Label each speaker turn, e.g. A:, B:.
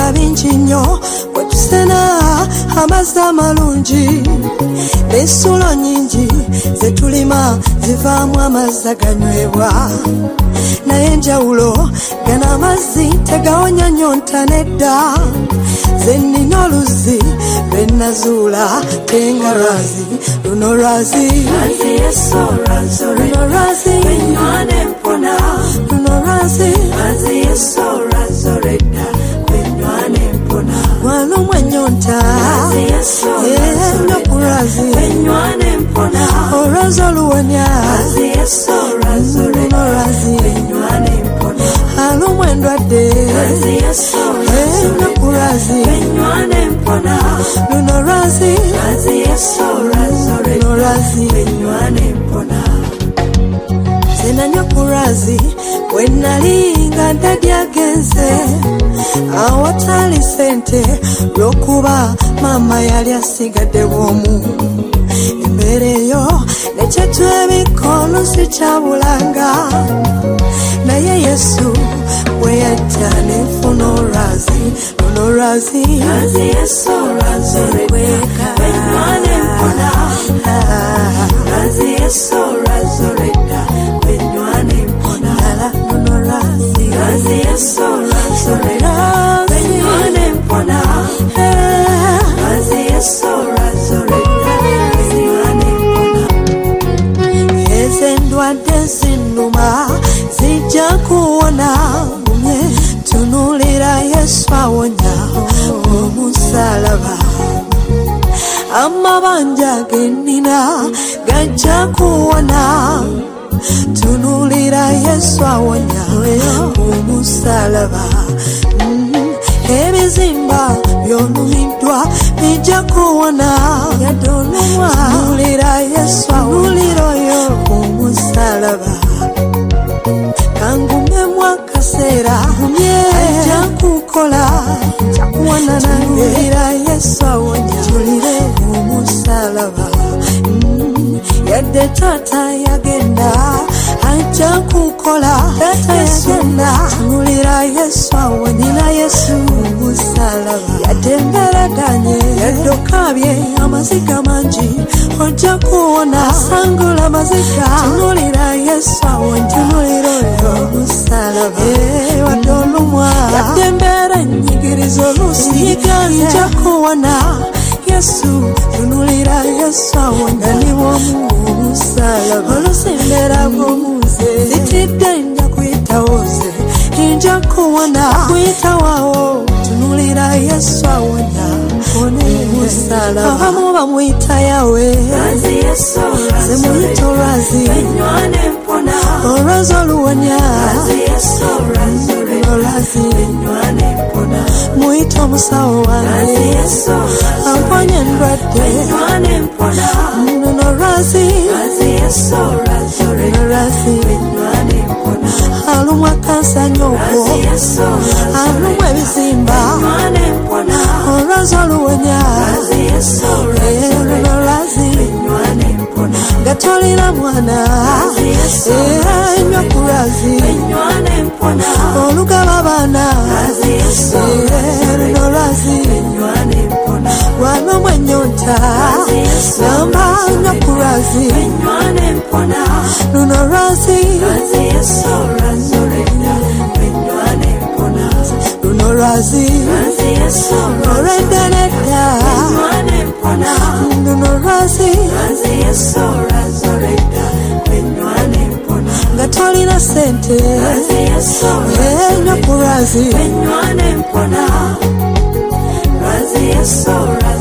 A: ebibira bingi nnyo bwe tusena amazzi amalungi n'ensulo nnyingi ze tulima zivaamu amazzi aganywebwa naye enjawulo gano amazzi tegawonya nnyonta nedda ze nnina oluzzi lwe nazuula tenga lwazi luno lwazi luno lwazi luno lwazi walumu ennyonta ennaku lwazi olwazi oluwonya luno lwazi alumu endwadde ennaku lwazi luno lwazi luno lwazi zenanywa ku lwazi bwe nali nga ndadde agenze awatali ssente lw'okuba maama yali asigadde bwomu embeera eyo nekyetwebika olusi kyabulanga naye Yesu bwe yajja nenfuna olwazi luno lwazi ezendwadde zinnuma zijja kuwona tunulira Yesu awonya omusalaba amabanja gennina gajja kuwona tunulira Yesu awonya omusalaba ebizimba byolumiddwa bijja kuwona tunulira Yesu awonya omusalaba kangumemu akaseera ajja kukola kuwona nanulira Yesu awonya omusalaba yadde taata yagenda ajja kukola taata yagenda tunulira Yesu awonyina Yesu omusalaba yadde mberadanye yadde okabye amaziga mangi ojja kuwona sangula amaziga tunulira Yesu awonyina omusalaba wadde olumwa yadde mbeera enyigiriza olusi ojja kuwona Yesu tunulira Yesu awonya niwomu omusalaba olusimbera bw'omuze zitidde nja kuyitawo ze nja kuwona kuyitawawo tunulira Yesu awonya omusalaba abamu bamuyita yawe ze muyita olwazi olwazi oluwonya olwazi muyita omusawo wange amponya endwadde luno lwazi luno lwazi alumwa kansa nyooko alumwa ebizimba olwazi oluwonya luno lwazi nga tolina mwana ennyo ku lwazi olugaba abaana luno lwazi walumu ennyonta gamba nnyo ku lwazi luno lwazi luno lwazi olwedda nedda luno lwazi nga tolina ssente ennyo ku lwazi